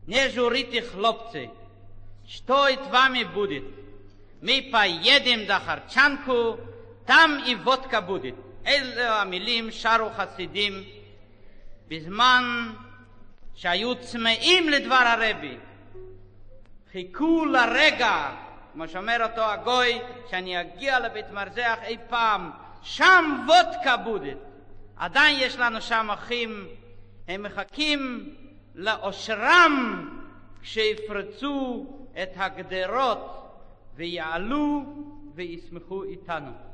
Не журите, хлопцы, что и вами будет. Мы поедем до Харчанку, там и водка будет. אלו המילים שרו חסידים בזמן שהיו צמאים לדבר הרבי. חיכו לרגע, כמו שאומר אותו הגוי, שאני אגיע לבית מרזח אי פעם, שם וודקה בודת. עדיין יש לנו שם אחים, הם מחכים לאושרם כשיפרצו את הגדרות ויעלו וישמחו איתנו.